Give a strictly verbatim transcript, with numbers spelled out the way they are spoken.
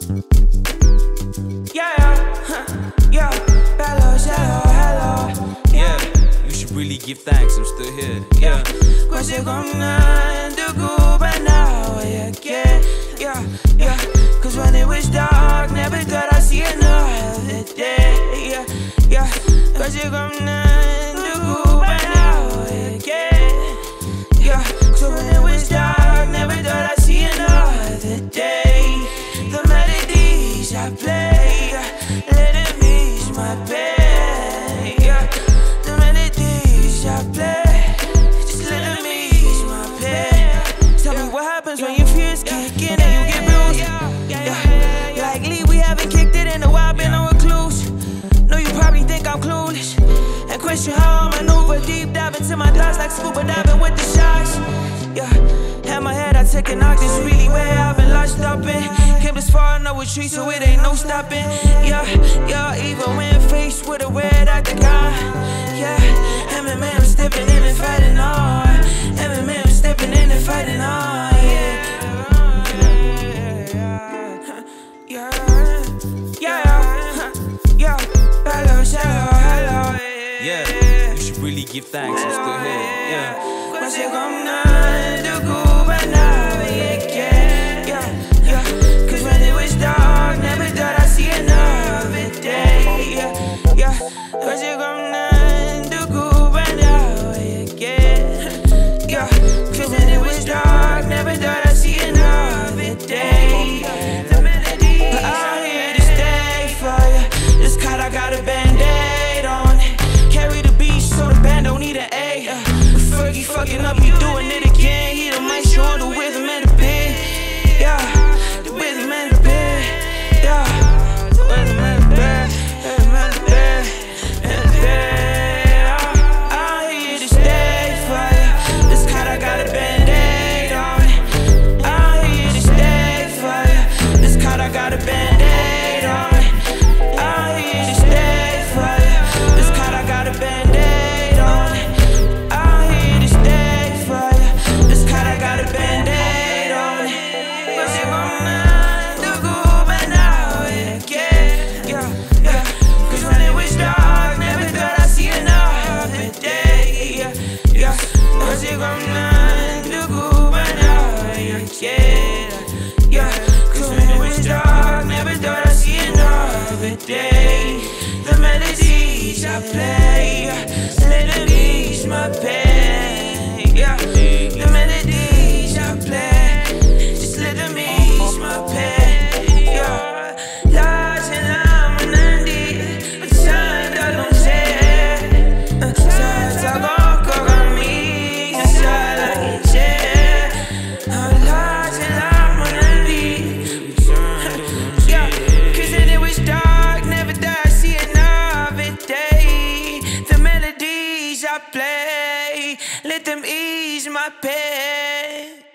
Yeah, yeah, hello, hello, hello. Yeah, you should really give thanks, I'm still here. Yeah. Cause you come down to go by now, yeah, yeah, yeah, yeah. Cause when it was dark, never thought I'd see another day, yeah, yeah. Cause you come down to go by now, yeah, yeah, yeah. So when it was dark, never thought I'd see another day. The melodies I play, let it ease my pain, yeah. The melodies I play, just let them ease my pain. Tell me what happens when your fears kick in and you get bruised, yeah. Likely we haven't kicked it in a while, been a recluse. Know you probably think I'm clueless and question how I maneuver. Deep dive into my thoughts like scuba diving with the sharks, yeah. Had my head, I take a knock, this really where I've been lodged up in. Came this far, no retreat, so it ain't no stopping. Yeah, yeah, even when faced with a red at the guy. Yeah, M M A, I'm stepping in and fighting on. M M A, I'm stepping in and fighting on. Yeah, yeah, yeah, yeah. Hello, hello, hello. Yeah, you should really give thanks, I'm still here. Yeah. Cause you come down to go by now, yeah, yeah, yeah, yeah. Cause when it was dark, never thought I'd see another day, yeah, yeah. Cause you come down to go by now, yeah, yeah, yeah. Cause when it was dark, never thought I'd see another day. The melody, but I'm here to stay for ya. This card, I got a band-aid on it. Carry the beat so the band don't need an A. Uh, Fergie fucking up, he doing it again. He the maestro on the rhythm and the beat, yeah. The rhythm and the beat, yeah. The rhythm and the beat, rhythm and the beat, and the beat. I'm here to stay for ya. This card, I got a band-aid on it. I'm here to stay for ya. This card, I got a band-aid on it. I'm here to stay for ya. This card, I got a band-aid on it. I'm here to stay for ya. This card, I got a band-aid on it. Cause you come down to go by now, yeah, yeah, yeah, yeah. Cause when it was dark, never thought I'd see another day, yeah, yeah. Cause you come down to go by now, yeah, yeah, yeah. Cause when it was dark, never thought I'd see another day. The melodies I play, let them ease my pain, yeah. The melodies I play, just let them ease my pain, yeah. La cena manandi, pensando non sé, senza poco cammino, sala che c'è. La cena manandi, yeah. Cause then it was dark, never thought I'd see another day. The melodies I play, let them ease my pain.